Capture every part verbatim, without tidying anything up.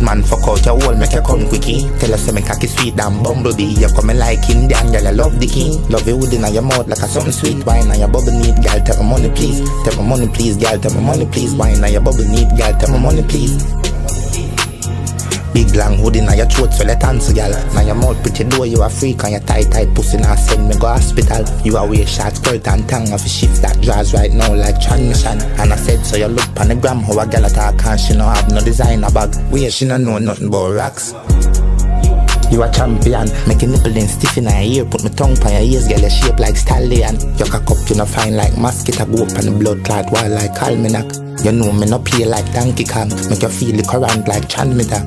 man fuck out your wall, make you come quickie. Tell us say me cocky sweet damn bumblebee. You coming like Indian, girl, I love the king. Love you wood in your mouth like a something sweet. Wine on your bubble need, girl, take my money please. Take my money please, girl, take my money please. Wine on your bubble need, girl, take my money please. Big long hood in your throat, so let answer, girl. Now your mouth pretty door, you a freak. And your tight tight pussy now send me go hospital. You a wear short skirt and tongue of a shift that draws right now like transmission. And I said so you look on the gram how a girl attack and she no have no designer bag. Where she no know nothing about rocks. You a champion, make your nipple then stiff in her ear. Put my tongue on your ears, girl, you shape like stallion. Your cock up, you no fine like mosquito. Go up on the blood clot wall like almanac. You know me no play like Donkey Kong. Make you feel the current like Chandmita.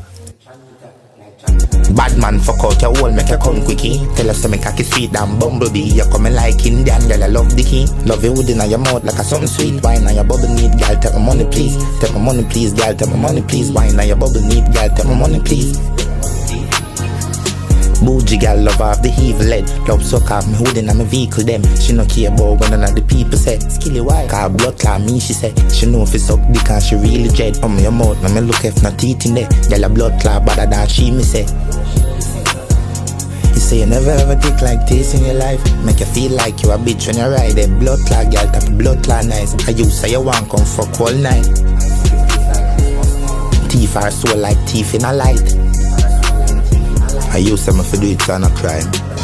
Bad man fuck out your wall, make you come quickie. Tell us say me cocky sweet damn bumblebee. You coming like Indian, girl, I love the king. Love you wood in your mouth like a something sweet. Wine on your bubble need, girl, take my money please. Take my money please, girl, take my money please. Wine on your bubble need, girl, take my money please. Bougie girl love off the evil head. Love suck off me hoodin' on my vehicle them. She no care about when none of the people say. Skilly why? Cause blood clot me she say. She know if it's suck dick and she really dread. On your mouth now me look if no teeth in there. Girl a blood clot better than she me say. You say you never ever dick like this in your life. Make you feel like you a bitch when you ride it. Blood clot girl tap blood clot nice. I you say you want come fuck all night. Teeth are so like teeth in a light. I use them if I do it on a crime.